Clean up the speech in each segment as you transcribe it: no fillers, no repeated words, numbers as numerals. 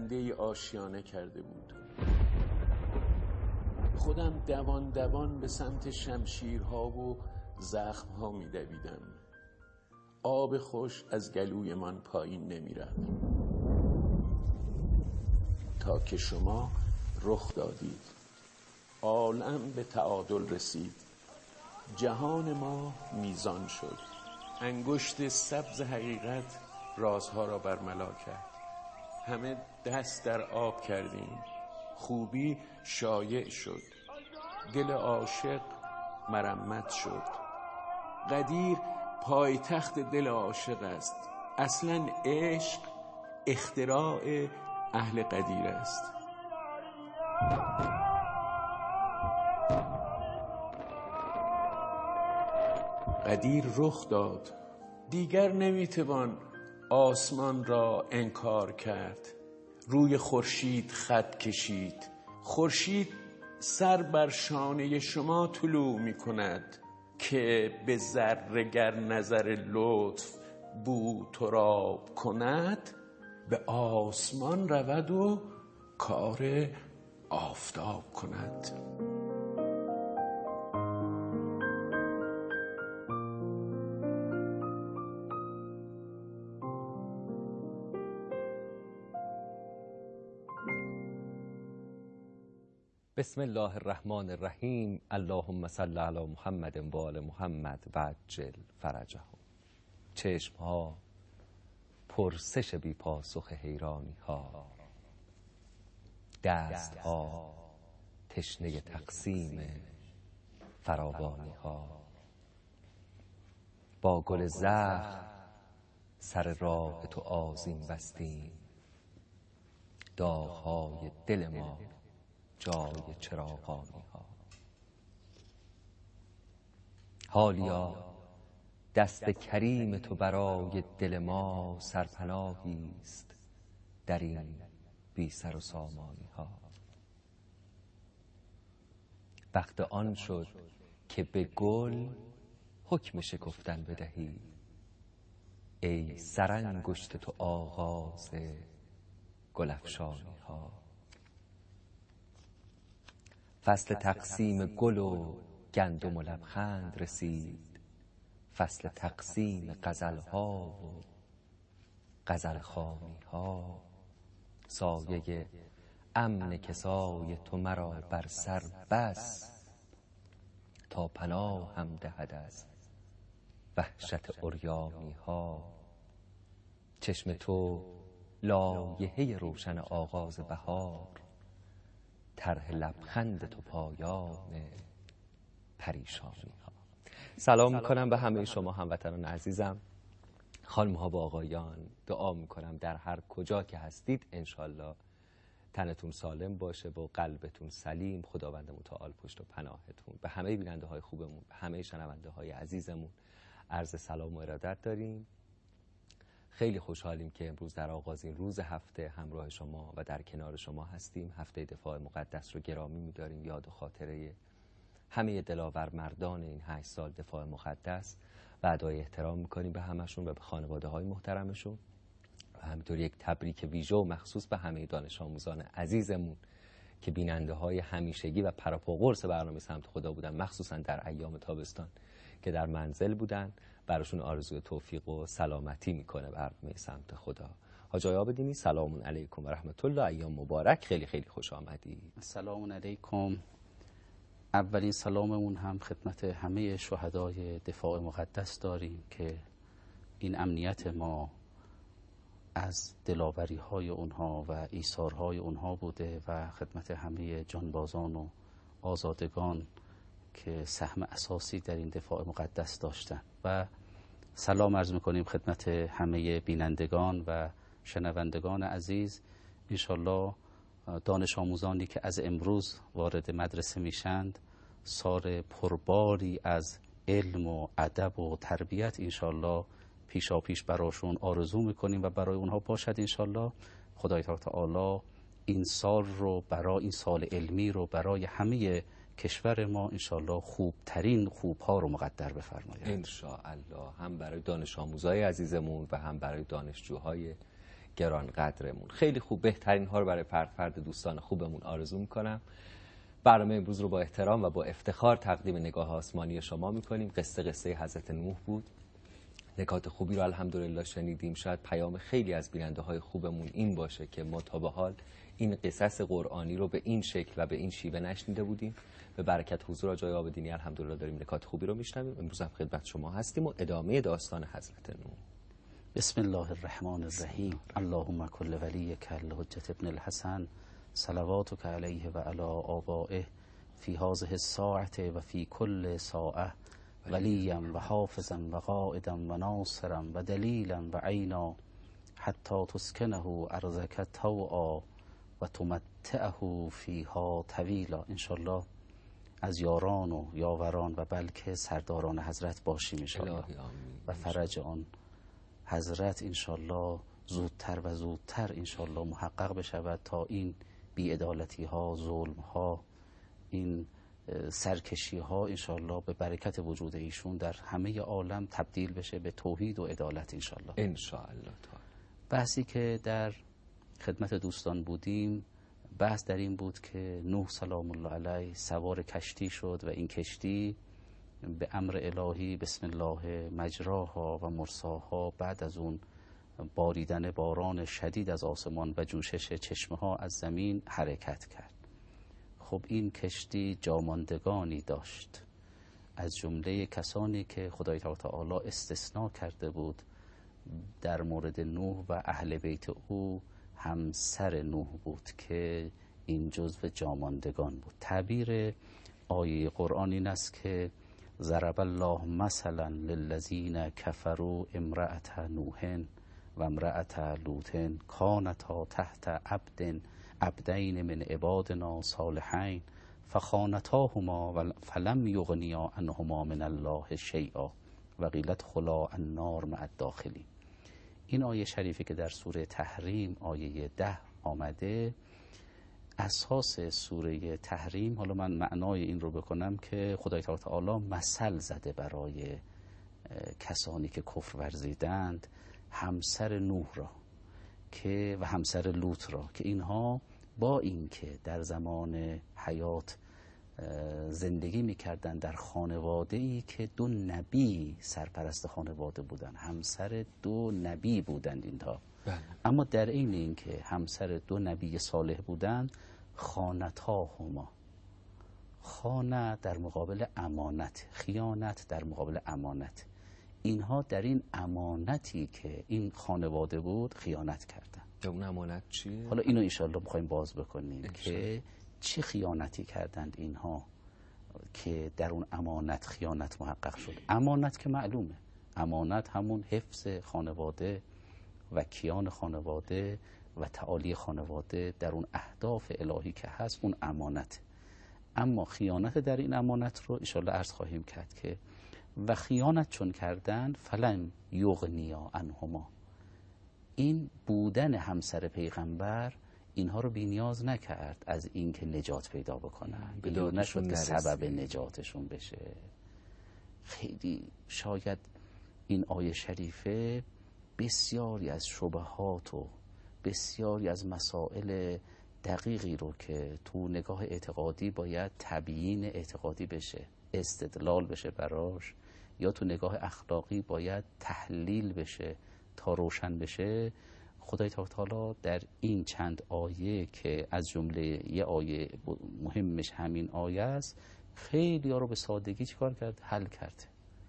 دی آشیانه کرده بود. خودم دوان دوان به سمت شمشیرها و زخمها می دویدم. آب خوش از گلوی من پایین نمی رفت تا که شما رخ دادید. عالم به تعادل رسید. جهان ما میزان شد. انگشت سبز حقیقت رازها را برملا کرد. همه دست در آب کردیم. خوبی شایع شد. دل عاشق مرمت شد. قدیر پایتخت دل عاشق است. اصلا عشق اختراع اهل قدیر است. قدیر رخ داد. دیگر نمیتوان آسمان را انکار کرد. روی خورشید خط کشید. خورشید سر بر شانه شما طلوع میکند که به ذره گر نظر لطف بو تراب کند، به آسمان رود و کار آفتاب کند. بسم الله الرحمن الرحیم. اللهم صل علی محمد و آل محمد و عجل فرجهم. چشمها پرسش بی پاسخ حیرانی ها، دستها تشنه تقسیم فراوانی ها. با گل زخم سر راه تو آذین بستیم. داغ‌های دل ما جای چراغانی ها. حالیا دست کریم تو برای دل ما سرپناهی است در این بی سر و سامانی ها. وقت آن شد که به گل حکم شکفتن بدهی. ای سرانگشت تو آغاز گل افشانی ها. فصل تقسیم گل و گندم و لبخند رسید. فصل تقسیم غزل‌ها و غزلخوانی ها. سایه امن کسای تو مرا بر سر بس، تا پناه هم دهد از وحشت عریانی ها. چشم تو لایحه روشن آغاز بهار، طرح لبخند تو پایان پریشانی ها. سلام میکنم به همه شما هموطنان عزیزم، خانم ها و آقایان. دعا میکنم در هر کجا که هستید انشالله تنتون سالم باشه و قلبتون سلیم. خداوند متعال پشت و پناهتون. به همه بیننده های خوبمون، به همه شنونده های عزیزمون عرض سلام و ارادت داریم. خیلی خوشحالیم که امروز در آغازین روز هفته همراه شما و در کنار شما هستیم. هفته دفاع مقدس رو گرامی می‌داریم. یاد و خاطره همه دلاور مردان این 8 سال دفاع مقدس و ادای احترام می‌کنیم به همشون و به خانواده‌های محترمشون. و همینطور یک تبریک ویژه و مخصوص به همه دانش آموزان عزیزمون که بیننده‌های همیشگی و پراپاقرص برنامه سمت خدا بودن، مخصوصا در ایام تابستان که در منزل بودن. براشون آرزوی توفیق و سلامتی میکنه برنامه سمت خدا. حاج آقای عابدینی سلام علیکم و رحمت الله. ایام مبارک. خیلی خیلی خوش آمدید. سلام علیکم. اولین سلاممون هم خدمت همه شهدای دفاع مقدس داریم که این امنیت ما از دلاوری های اونها و ایثارهای اونها بوده و خدمت همه جانبازان و آزادگان که سهم اساسی در این دفاع مقدس داشتن. و سلام عرض میکنیم خدمت همه بینندگان و شنوندگان عزیز. انشالله دانش آموزانی که از امروز وارد مدرسه میشند سال پرباری از علم و ادب و تربیت انشالله پیشا پیش براشون آرزو میکنیم و برای اونها باشد. انشالله خدای تعالی این سال رو برای این سال علمی رو برای همه کشور ما انشالله خوبترین خوبها رو مقدر بفرماید انشاءالله، هم برای دانش آموزای عزیزمون و هم برای دانشجوهای گران قدرمون. خیلی خوب، بهترین ها رو برای فرد دوستان خوبمون آرزو میکنم. برنامه امروز رو با احترام و با افتخار تقدیم نگاه آسمانی شما میکنیم. قصه حضرت نوح بود. نکات خوبی رو الحمدلله شنیدیم. شاید پیام خیلی از بیننده های خوبمون این باشه که ما تا به حال این قصص قرآنی رو به این شکل و به این شیوه نشنیده بودیم. به برکت حضور آقای عابدینی الحمدلله داریم نکات خوبی رو میشنویم. امروز هم خدمت شما هستیم و ادامه داستان حضرت نوح. بسم الله الرحمن الرحیم. اللهم کل ولیک الحجة ابن الحسن صلواتک علیه و علی آبائه فی هذه الساعة و فی کل ساعة ولیا و حافظا و قائدا و ناصرا و دلیلا و عینا حتی تسکنه ارضک طوعا و تمتعه فیها طویلا. انشالله از یاران و یاوران و بلکه سرداران حضرت باشیم انشالله و فرج آن حضرت انشالله زودتر و زودتر انشالله محقق بشود تا این بی‌عدالتی ها، ظلم ها، این سرکشی ها انشالله به برکت وجود ایشون در همه عالم تبدیل بشه به توحید و عدالت انشالله. انشالله. بحثی که در خدمت دوستان بودیم، بحث در این بود که نوح سلام الله علیه سوار کشتی شد و این کشتی به امر الهی بسم الله مجراها و مرساها بعد از اون باریدن باران شدید از آسمان و جوشش چشمه ها از زمین حرکت کرد. خب این کشتی جاماندگانی داشت، از جمله کسانی که خدای تعالی استثناء کرده بود در مورد نوح و اهل بیت او همسر نوح بود که این جزو جاماندگان بود. تعبیر آیه قرآن این است که ضرب الله مثلا للذین کفروا امرأة نوح و امرأة لوط کانتا تحت عبدین من عبادنا صالحین فخانتاهما فلم یغنیا عنهما من الله شیئا و قیل ادخلا النار مع الداخلین. این آیه شریفی که در سوره تحریم آیه 10 آمده، اساس سوره تحریم، حالا من معنای این رو بکنم که خدای تعالی مثل زده برای کسانی که کفر ورزیدند، همسر نوح را که و همسر لوط را که اینها با اینکه در زمان حیات زندگی میکردن در خانواده‌ای که دو نبی سرپرست خانواده بودن، همسر دو نبی بودند اینها، اما در این اینکه همسر دو نبی صالح بودند، خانتاهما، خانه در مقابل امانت، خیانت در مقابل امانت، اینها در این امانتی که این خانواده بود خیانت کردن. اون امانت چیه؟ حالا اینو انشالله میخوایم باز بکنیم که چه خیانتی کردند اینها که در اون امانت خیانت محقق شد. امانت که معلومه، امانت همون حفظ خانواده و کیان خانواده و تعالی خانواده در اون اهداف الهی که هست، اون امانت. اما خیانت در این امانت رو انشالله عرض خواهیم کرد که و خیانت چون کردن فلم یغنیا عنهما، این بودن همسر پیغمبر اینها رو بی‌نیاز نکرد از اینکه نجات پیدا بکنن، بی‌نیاز نشد که سبب نجاتشون بشه. خیلی شاید این آیه شریفه بسیاری از شبهات و بسیاری از مسائل دقیقی رو که تو نگاه اعتقادی باید تبیین اعتقادی بشه، استدلال بشه براش، یا تو نگاه اخلاقی باید تحلیل بشه تا روشن بشه، خدای تعالی در این چند آیه که از جمله یه آیه مهمش همین آیه است، خیلی ها رو به سادگی چیکار کرد؟ حل کرد.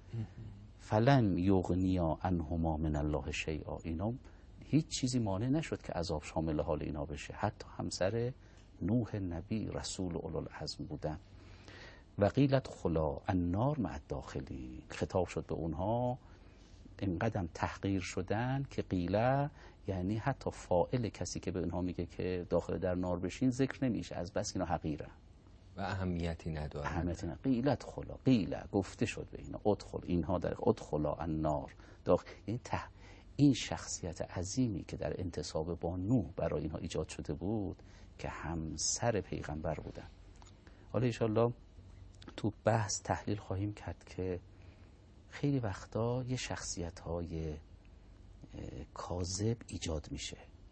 فلم یغنیا عنهما من الله شیئا، اینا هیچ چیزی مانع نشد که عذاب شامل حال اینا بشه. حتی همسر نوح نبی رسول اولوالعزم بودن. و قیل ادخلا النار مع الداخلین، خطاب شد به اونها، اینقدر تحقیر شدن که قیله یعنی حتی فاعل کسی که به اونها میگه که داخل در نار بشین ذکر نمیشه، از بس اینا حقیره و اهمیتی نداره. اهمیتی نداره. قیل ادخلا، قیله گفته شد به اینا، ادخل، اینها در ادخلا النار داخل، یعنی این شخصیت عظیمی که در انتساب با نوح برای اینها ایجاد شده بود که همسر پیغمبر بودن. حالا انشالله تو بحث تحلیل خواهیم کرد که خیلی وقتا یه شخصیت های کاذب ایجاد میشه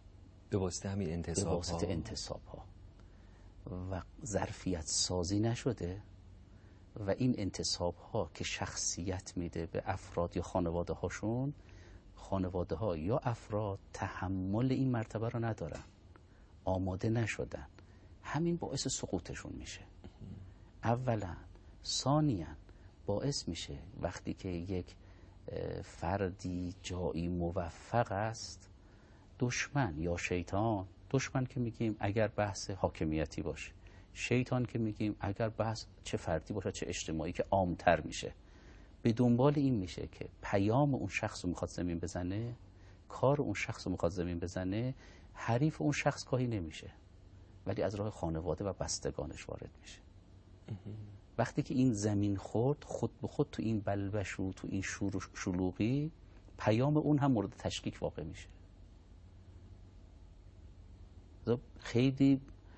به واسطه همین انتصاب به واسطه انتصاب ها و ظرفیت سازی نشده و این انتصاب ها که شخصیت میده به افراد یا خانواده هاشون، خانواده ها یا افراد تحمل این مرتبه رو ندارن، آماده نشدن، همین باعث سقوطشون میشه. اولا. ثانیاً باعث میشه وقتی که یک فردی جایی موفق است، دشمن یا شیطان، دشمن که میگیم اگر بحث حاکمیتی باشه، شیطان که میگیم اگر بحث چه فردی باشه چه اجتماعی، که عامتر میشه، به دنبال این میشه که پیام اون شخص رو میخواد زمین بزنه، کار اون شخص رو میخواد زمین بزنه، حریف اون شخص گاهی نمیشه ولی از راه خانواده و بستگانش وارد میشه. وقتی که این زمین خورد، خود به خود تو این بلبش و تو این شلوغی پیام اون هم مورد تشکیک واقع میشه. خیلی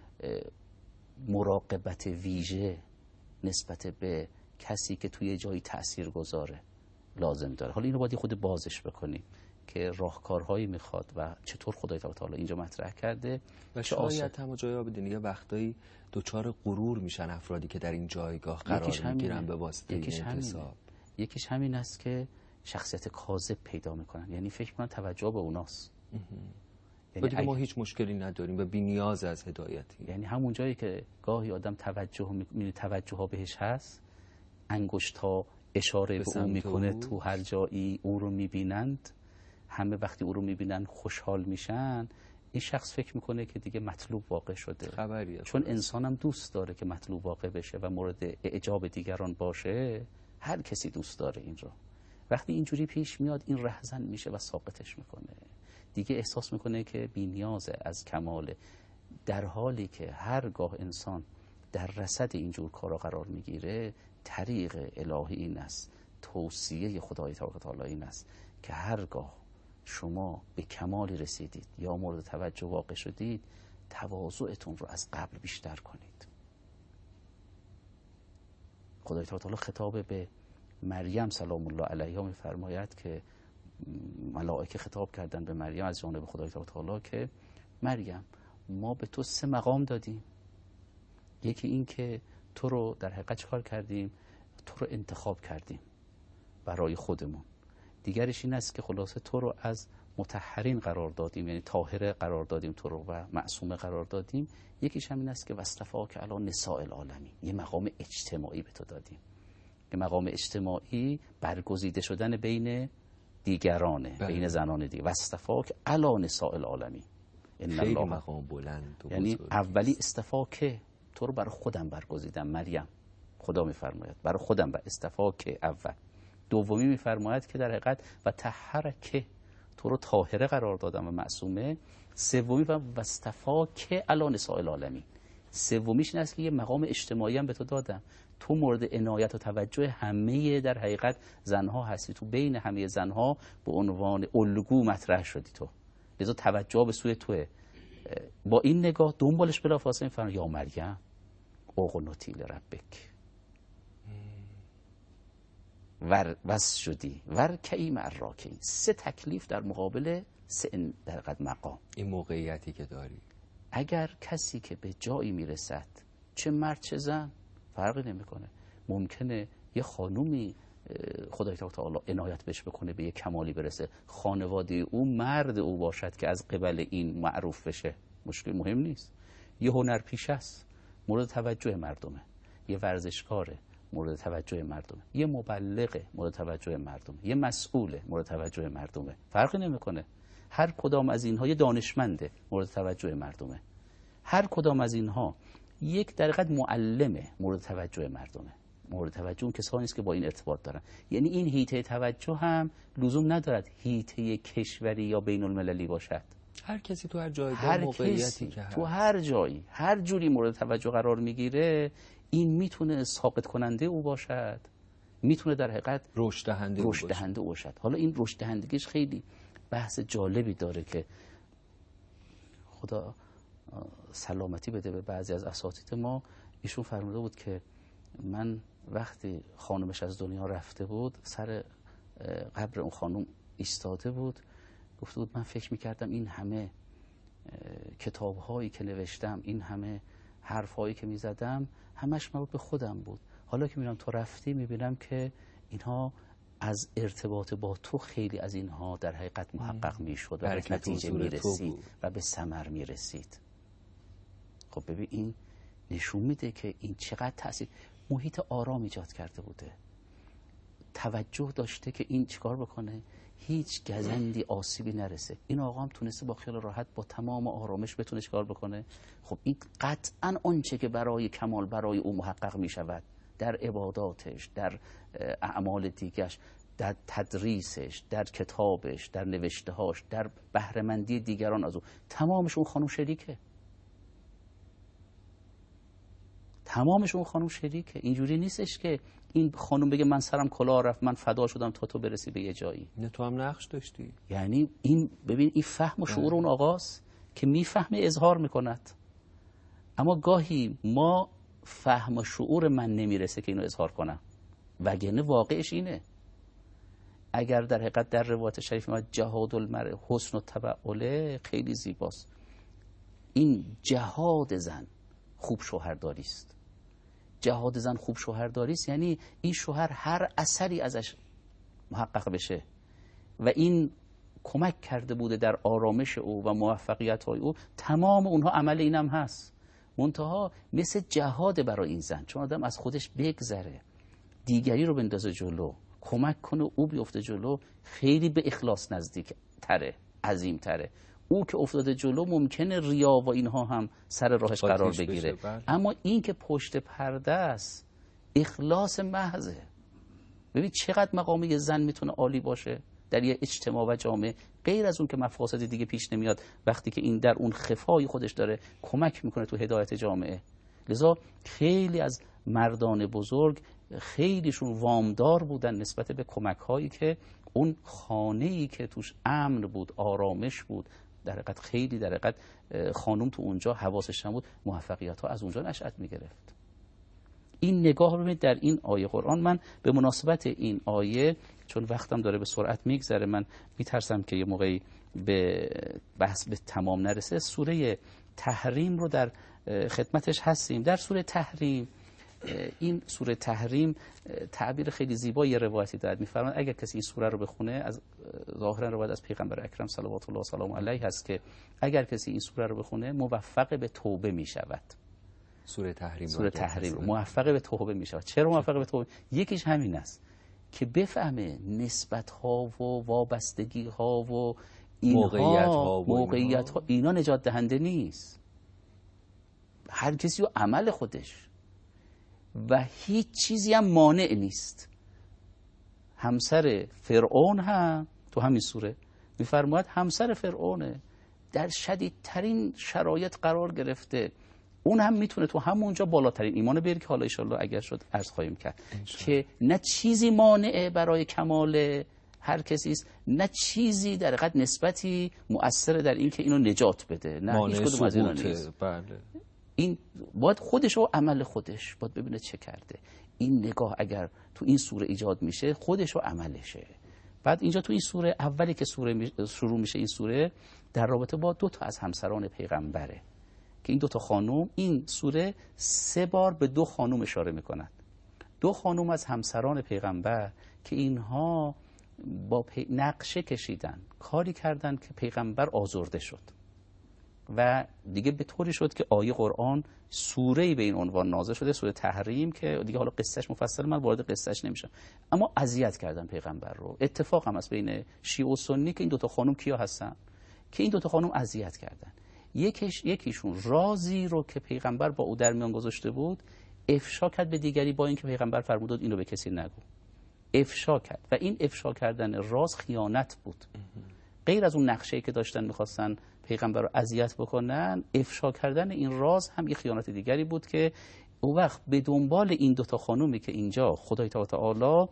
مراقبت ویژه نسبت به کسی که توی جایی تأثیر گذاره لازم داره. حالا اینو باید خود بازش بکنیم که راهکارهایی میخواد و چطور خدای تعالی اینجا مطرح کرده. و شاید هم جایی بدین یه وقتایی دوچار غرور میشن افرادی که در این جایگاه قرار میگیرن به واسطه این انتصاب. یکیش همین است که شخصیت کاذب پیدا میکنن، یعنی فکر میکنن توجه به اوناست. یعنی دیگه ما هیچ مشکلی نداریم و بی نیاز از هدایتی. یعنی همون جایی که گاهی آدم توجه ها بهش هست، انگشت ها اشاره به اون میکنه، تو هر جایی او رو میبینند، همه وقتی او رو میبینن خوشحال میشن، این شخص فکر میکنه که دیگه مطلوب واقع شده. خبریه. چون انسانم دوست داره که مطلوب واقع بشه و مورد اعجاب دیگران باشه. هر کسی دوست داره این رو. وقتی اینجوری پیش میاد این رهزن میشه و ساقطش میکنه. دیگه احساس میکنه که بی‌نیازه از کماله، در حالی که هرگاه انسان در رصد اینجور کارا قرار میگیره، طریق الهی این است، توصیه خدای تعالی این است که هرگاه شما به کمالی رسیدید یا مورد توجه واقع شدید، تواضعتون رو از قبل بیشتر کنید. خدای تعالی خطاب به مریم سلام الله علیها میفرماید که ملائکه خطاب کردن به مریم از جانب خدای تعالی که مریم ما به تو 3 مقام دادیم. یکی این که تو رو در حقیقت چکار کردیم؟ تو رو انتخاب کردیم برای خودمون. دیگرش این است که خلاصه تو رو از مطهرین قرار دادیم، یعنی طاهره قرار دادیم تو رو و معصومه قرار دادیم. یکیش هم این است که واصطفاک علی نساء العالمین، یه مقام اجتماعی به تو دادیم. که مقام اجتماعی برگزیده شدن بین دیگرانه، بین زنان دیگه. واصطفاک علی نساء العالمین، خیلی مقام بلند و یعنی اولی استفاک، تو رو برای خودم برگزیدم مریم، خدا میفرماید برای خودم استفاک اول. دومی میفرماید که در حقیقت و طهرک، تو رو طاهره قرار دادم و معصومه. سومی واصطفاک علی نساء العالمین، سومیش این است که یه مقام اجتماعی هم به تو دادم، تو مورد عنایت و توجه همه در حقیقت زنها هستی، تو بین همه زنها به عنوان الگو مطرح شدی تو، لذا توجه به سوی توه. با این نگاه دنبالش بلافاصله میفرماید یا مریم اقنتی لربک واسجدی وارکعی مع الراکعین. 3 تکلیف در مقابل 3 در حقیقت مقام. این موقعیتی که داری، اگر کسی که به جایی میرسد، چه مرد چه زن فرقی نمیکنه، ممکنه یه خانومی خدای تعالی عنایت بهش بکنه به یه کمالی برسه، خانواده او مرد او باشد که از قبل این معروف بشه، مشکل مهم نیست. یه هنرپیشه است مورد توجه مردمه، یه ورزشکاره مورد توجه مردمه، یه مبلغه مورد توجه مردمه، یه مسئوله مورد توجه مردمه، فرقی نمیکنه. هر کدام از اینها یه دانشمنده مورد توجه مردمه، هر کدام از اینها یک در حقیقت معلمه مورد توجه مردمه. مورد توجه اون کسانی است که با این ارتباط دارن. یعنی این حیطه توجه هم لزوم ندارد حیطه کشوری یا بین المللی باشد. هر کسی تو هر جایگاه موقعیتی که تو هر جایی هر جوری مورد توجه قرار میگیره، این میتونه ساقط کننده او باشد، میتونه در حقیقت رشد دهنده باشد. حالا این رشد دهندگیش خیلی بحث جالبی داره که خدا سلامتی بده به بعضی از اساتید ما. ایشون فرموده بود که من وقتی خانمش از دنیا رفته بود، سر قبر اون خانم ایستاده بود، گفته بود من فکر میکردم این همه کتاب‌هایی که نوشتم، این همه حرف‌هایی که می‌زدم، همش مربوط به خودم بود. حالا که می‌بینم تو رفتی، می‌بینم که اینها از ارتباط با تو خیلی از اینها در حقیقت محقق می‌شد و به نتیجه می‌رسید و به ثمر می‌رسید. خب ببین این نشون میده که این چقدر تأثیر، محیط آرام ایجاد کرده بوده، توجه داشته که این چیکار بکنه هیچ گزندی آسیبی نرسه. این آقا هم تونسته با خیال راحت با تمام آرامش بتونه چیکار بکنه. خب این قطعا آنچه که برای کمال برای او محقق میشود در عباداتش، در اعمال دیگرش، در تدریسش، در کتابش، در نوشتهاش، در بهره‌مندی دیگران از او، تمامش اون خانم شریکه. تمامش اون خانم شریکه. اینجوری نیستش که این خانم بگه من سرم کلاه رفت، من فدا شدم تا تو برسی به یه جایی. نه تو هم نقش داشتی. یعنی این ببین این فهم و شعور اون آقاست که میفهمه اظهار میکند. اما گاهی ما فهم و شعور من نمیرسه که اینو اظهار کنم، وگرنه واقعش اینه. اگر در حقیقت در روایت شریف ما جهاد المرء حسن و تبعله، خیلی زیباست. این جهاد زن خوب شوهرداری است. جهاد زن خوب شوهرداری است یعنی این شوهر هر اثری ازش محقق بشه و این کمک کرده بوده در آرامش او و موفقیت های او، تمام اونها عمل اینم هست. منتها مثل جهاد برای این زن، چون آدم از خودش بگذره، دیگری رو بندازه جلو، کمک کنه او بیفته جلو، خیلی به اخلاص نزدیک تره، عظیم تره. او که افتاده جلو ممکنه ریا و اینها هم سر راهش قرار بگیره، اما این که پشت پرده است اخلاص محضه. ببین چقدر مقام یه زن میتونه عالی باشه در یه اجتماع و جامعه، غیر از اون که مفاسد دیگه پیش نمیاد وقتی که این در اون خفای خودش داره کمک میکنه تو هدایت جامعه. لذا خیلی از مردان بزرگ خیلیشون وامدار بودن نسبت به کمک هایی که اون خانه‌ای که توش امن بود، آرامش بود، در حقیقت خیلی در حقیقت خانم تو اونجا حواسش نبود، موفقیت ها از اونجا نشأت میگرفت. این نگاه رو ببینید در این آیه قرآن. من به مناسبت این آیه، چون وقتم داره به سرعت میگذره، من میترسم که یه موقعی به بحث به تمام نرسه، سوره تحریم رو در خدمتش هستیم. در سوره تحریم، این سوره تحریم تعبیر خیلی زیبایی روایتی دارد. می‌فرماید اگر کسی این سوره رو بخونه، از ظاهرا روایت از پیغمبر اکرم صلوات الله و سلام علیه هست که اگر کسی این سوره رو بخونه موفق به توبه می‌شود. سوره تحریم موفق به توبه می‌شود. چرا موفق به توبه؟ یکیش همین است که بفهمه نسبت‌ها و وابستگی‌ها و موقعیت‌ها اینا نجات دهنده نیست. هر کسی و عمل خودش و هیچ چیزی هم مانع نیست. همسر فرعون هم تو همین سوره میفرماید همسر فرعونه، در شدیدترین شرایط قرار گرفته، اون هم میتونه تو همونجا بالاترین ایمان بیاره که حالا انشالله اگر شد عرض خواهیم کرد که نه چیزی مانعه برای کمال هر کسی است، نه چیزی در حقیقت نسبتی مؤثره در این که اینو نجات بده، نه هیچ کدوم از اینا نیست. بله. این باید خودش و عمل خودش باید ببینه چه کرده. این نگاه اگر تو این سوره ایجاد میشه، خودش و عملشه. بعد اینجا تو این سوره اولی که سوره شروع میشه، این سوره در رابطه با 2 تا از همسران پیغمبره که این 2 تا خانم، این سوره 3 بار به 2 خانم اشاره میکنند. 2 خانم از همسران پیغمبر که اینها با نقشه کشیدن، کاری کردن که پیغمبر آزرده شد و دیگه به طوری شد که آیه قرآن سوره‌ای به این عنوان نازل شده، سوره تحریم، که دیگه حالا قصهش مفصل من وارد قصهش نمیشم، اما اذیت کردن پیغمبر رو. اتفاق هم هست بین شیعه و سنی که این 2 تا خانم کیا هستن که این 2 تا خانم اذیت کردن. یکیشون رازی رو که پیغمبر با او در میان گذاشته بود افشا کرد به دیگری، با اینکه پیغمبر فرمود اینو به کسی نگو. افشا کرد و این افشا کردن راز خیانت بود. غیر از اون نقشه‌ای که داشتن می‌خواستن پیغمبر رو اذیت بکنن، افشا کردن این راز هم یه خیانت دیگری بود که اون وقت به دنبال این 2 تا خانومی که اینجا خدای تعالی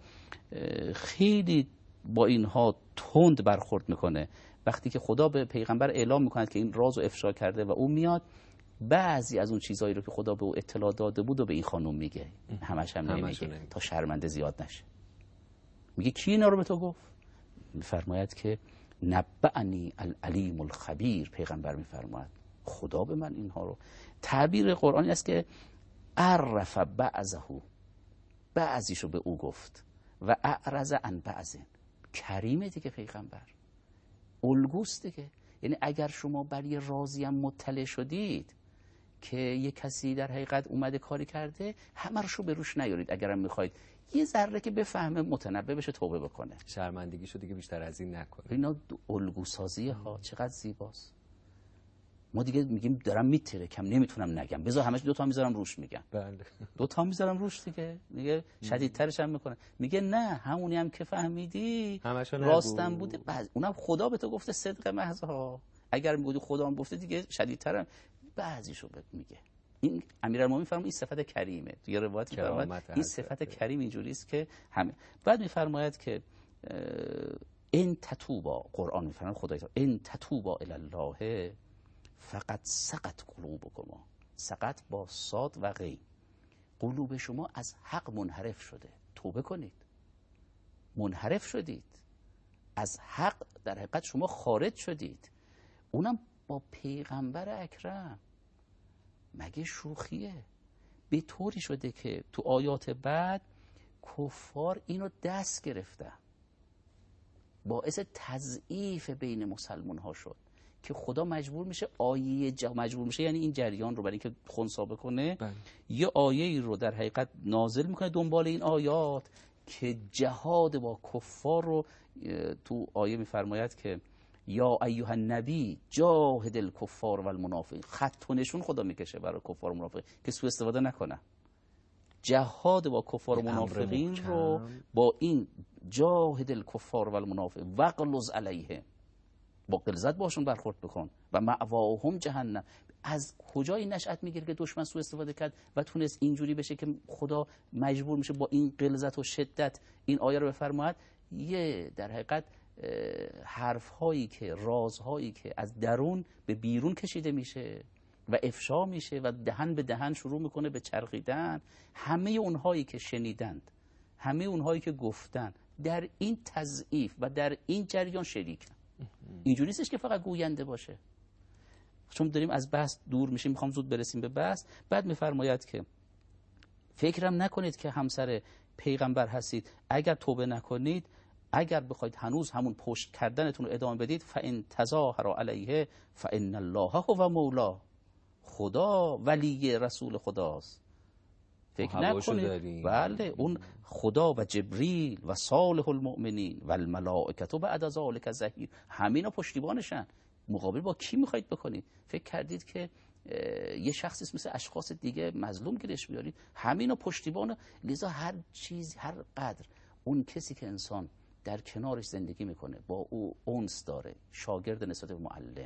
خیلی با اینها تند برخورد میکنه. وقتی که خدا به پیغمبر اعلام میکند که این راز رو افشا کرده و اون میاد بعضی از اون چیزایی رو که خدا به او اطلاع داده بود و به این خانم میگه، همش هم نمیگه تا شرمنده زیاد نشه. میگه کی اینا رو به تو گفت؟ میفرماید که نبعنی العلیم الخبیر، پیغمبر میفرماید خدا به من اینها رو. تعبیر قرآنی است که عرف بعضه، بعضیشو به او گفت، و اعرض عن بعض. کریمه دیگه پیغمبر، الگوست دیگه. یعنی اگر شما بر یه رازی هم مطلع شدید که یه کسی در حقیقت اومده کاری کرده، همه رو به روش نیارید. اگرم میخواید یه ذره که بفهمه، متنبه بشه، توبه بکنه، شرمندگیشو دیگه بیشتر از این نکنه. اینا الگوسازی ها چقدر زیباست. ما دیگه میگیم دارم میترکم، نمیتونم نگم، بذار همش 2 تا میذارم روش میگم. بله 2 تا میذارم روش دیگه، میگه شدیدترش هم میکنه. میگه نه، همونی هم که فهمیدی راستم بوده، اونم خدا به تو گفته صدق محض ها. اگر میگودی خدا هم گفته دیگه شدیدترم، بعضیشو میگه. این امیرالمومنین فرمود این صفت کریمه. توی روایت میفرماید این صفت کریم اینجوری است که همه. بعد میفرماید که ان تتوبا، قرآن میفرماید خدای تعالی ان تتوبا الی الله فقط سقط قلوبکما، سقط با صاد و غین، قلوب شما از حق منحرف شده. توبه کنید، منحرف شدید از حق، در حقیقت شما خارج شدید. اونم با پیغمبر اکرم، مگه شوخیه؟ به طوری شده که تو آیات بعد کفار اینو دست گرفتن، باعث تضعیف بین مسلمان ها شد که خدا مجبور میشه مجبور میشه، یعنی این جریان رو برای اینکه خنثی بکنه یه آیه رو در حقیقت نازل میکنه دنبال این آیات که جهاد با کفار رو. تو آیه میفرماید که یا ایها النبی جاهد الکفار و المنافقین، خط و نشون خدا میکشه برای کفار و منافقین که سوء استفاده نکنن. جهاد با کفار و منافقین رو با این جاهد الکفار و المنافقین وغلظ علیهم، با غلظت باشون برخورد بکن، و مأواهم جهنم. از کجا این نشأت میگیره که دشمن سوء استفاده کرد و تونست اینجوری بشه که خدا مجبور میشه با این غلظت و شدت این آیه رو بفرماید؟ یه در حقیقت حرف هایی که، رازهایی که از درون به بیرون کشیده میشه و افشا میشه و دهن به دهن شروع میکنه به چرخیدن. همه اونهایی که شنیدند، همه اونهایی که گفتن در این تضعیف و در این جریان شریکن. اینجوری نیستش که فقط گوینده باشه. چون داریم از بحث دور میشیم، میخوام زود برسیم به بحث. بعد میفرماید که فکرم نکنید که همسر پیغمبر هستید اگر توبه نکنید، اگر بخواید هنوز همون پشت کردنتون رو ادامه بدید، فان تظاهر علیه فان الله هو مولا، خدا ولی رسول خداست. فکر نکنید بله اون خدا و جبریل و صالح المؤمنین و الملائکه بعد از ذلک ظهیر، همینا پشتیبانشن. مقابل با کی میخواید بکنید؟ فکر کردید که یه شخصی مثل اشخاص دیگه مظلوم گیرش بیارید؟ همینا پشتیبان. لذا هر چیز، هر قدر اون کسی که انسان در کنارش زندگی میکنه، با او انس داره، شاگرد نسبت به معلم،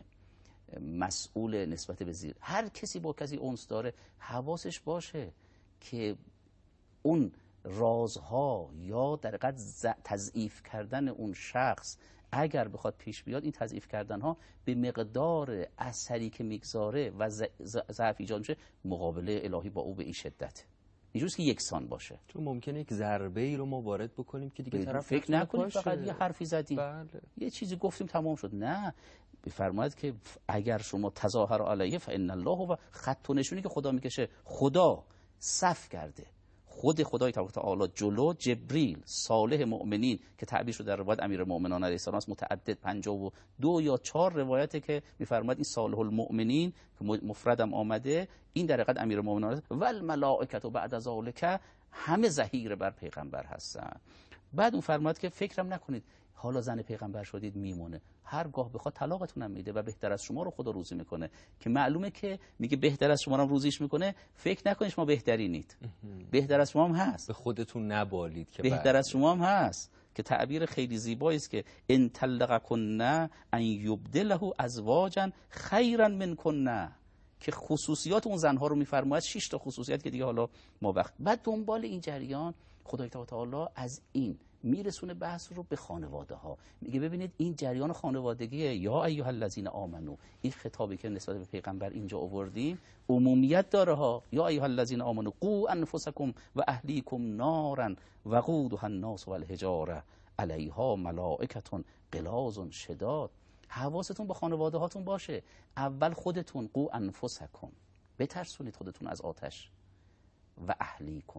مسئول نسبت به زیر، هر کسی با کسی انس داره، حواسش باشه که اون رازها یا در حقیقت تضعیف کردن اون شخص اگر بخواد پیش بیاد، این تضعیف کردن ها به مقدار اثری که میگذاره و ضعف ایجاد میشه، مقابله الهی با او به این شدت اینجوریه که یکسان باشه. چون ممکنه یک ضربه ای رو ما وارد بکنیم که دیگه طرف فکر نکنید فقط یه حرفی زدیم، بله. یه چیزی گفتیم تمام شد. نه، بفرماید که اگر شما تظاهر علیه فان الله هو، خط و نشونی که خدا میکشه، خدا صف کرده، خود خدای تعالی جلو جبریل صالح مؤمنین که تعبیر شده در روایت امیرالمومنین علیه السلام است، متعدد 52 یا 4 روایته که میفرماید این صالح المؤمنین که مفردم آمده، این در حقیقت امیرالمومنین و الملائکه بعد از ذلک، همه ظهیر بر پیغمبر هستن. بعد اون فرماید که فکرم نکنید حالا زن پیغمبر شدید میمونه، هرگاه بخواد طلاقتون هم میده و بهتر از شما رو خدا روزی میکنه. که معلومه که میگه بهتر از شما رو روزیش میکنه، فکر نکنید شما بهترینید، بهتر از شما هم هست، به خودتون نبالید که بهتر از شما هم هست. که تعبیر خیلی زیبایی است که ان طلقکن ان یبدله ازواجا خیرا منکن، که خصوصیات اون زنها رو میفرماید، 6 تا خصوصیت که دیگه حالا ما وقت. بعد دنبال این جریان خدای تعالی از این میرسونه بحث رو به خانواده ها. میگه ببینید این جریان خانوادگیه، یا ایها الذین آمنو، این خطابی که نسبت به پیغمبر اینجا آوردیم عمومیت داره ها. یا ایها الذین آمنو قوا انفسکم و اهلیکم نارا وقودها الناس والحجاره علیها ملائکة غلاظ شداد. حواستون به خانواده هاتون باشه. اول خودتون قو انفسکم، بترسونید خودتون از آتش، و اهلیکم،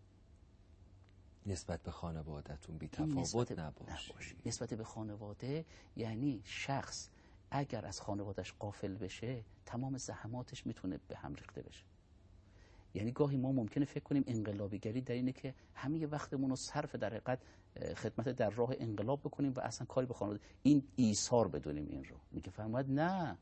نسبت به خانوادهتون بی تفاوت نباشید. نسبت به خانواده یعنی شخص اگر از خانوادهش غافل بشه تمام زحماتش میتونه به هم ریخته بشه. یعنی گاهی ما ممکنه فکر کنیم انقلابیگری در اینه که همه وقتمون رو صرف در حقیقت خدمت در راه انقلاب بکنیم و اصلا کاری به خانواده، این ایثار بدونیم. این رو میگه فرمود نه،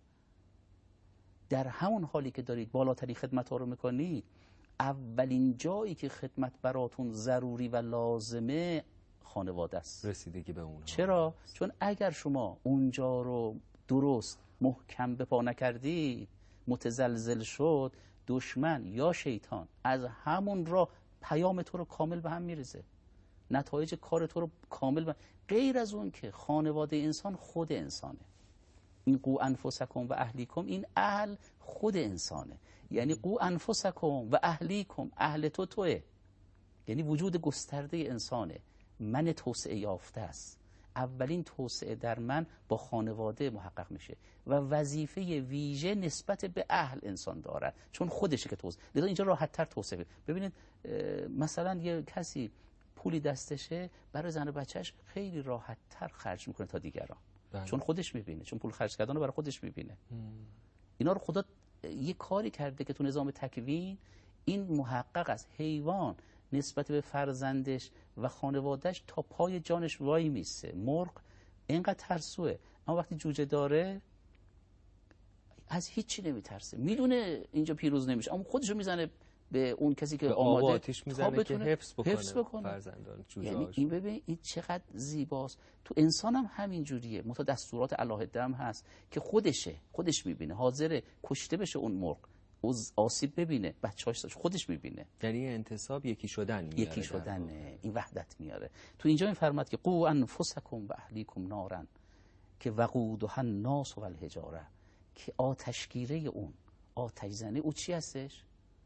در همون حالی که دارید بالاترین خدمت ها رو میکنید، اولین جایی که خدمت براتون ضروری و لازمه خانواده است، رسیدگی به اونها. چرا؟ چون اگر شما اونجا رو درست محکم به پا نکردید، متزلزل شد، دشمن یا شیطان از همون راه پیام تو رو کامل به هم میریزه، نتایج کار تو رو کامل غیر از اون که خانواده انسان خود انسانه. این قو انفسکم و اهلیکم، این اهل خود انسانه. یعنی قو انفسکم و اهلیکم، اهل تو توه، یعنی وجود گسترده انسانه، من توسعه یافته است. اولین توسعه در من با خانواده محقق میشه و وظیفه ویژه نسبت به اهل انسان داره، چون خودشه که توسعه. لذا اینجا راحت تر توسعه. ببینید مثلا یه کسی پولی دستشه، برای زن و بچهش خیلی راحت تر خرج میکنه تا دیگران، چون خودش میبینه، چون پول خرج کردن رو برای خودش میبینه. اینا رو خدا یه کاری کرده که تو نظام تکوین این محقق از حیوان نسبت به فرزندش و خانوادهش تا پای جانش وای میسه. مرغ اینقدر ترسوه، اما وقتی جوجه داره از هیچی نمیترسه، میدونه اینجا پیروز نمیشه، اما خودشو میزنه به اون کسی که آماده آتش میزنه که حفظ بکنه فرزندان جوجه‌هاش. یعنی این ببین این چقدر زیباست. تو انسان هم همین جوریه، متا دستورات الهه هم هست که خودش میبینه، حاضره کشته بشه اون مرغ، آسیب ببینه، بچه‌هاش خودش میبینه. یعنی انتصاب یکی شدن میاره، یکی شدنه، این وحدت میاره. تو اینجا این فرماد که قو انفسکم و اهلیکم نارن که وقودها الناس و الحجاره، که آتشگیره اون آتش زنه او چی هستش؟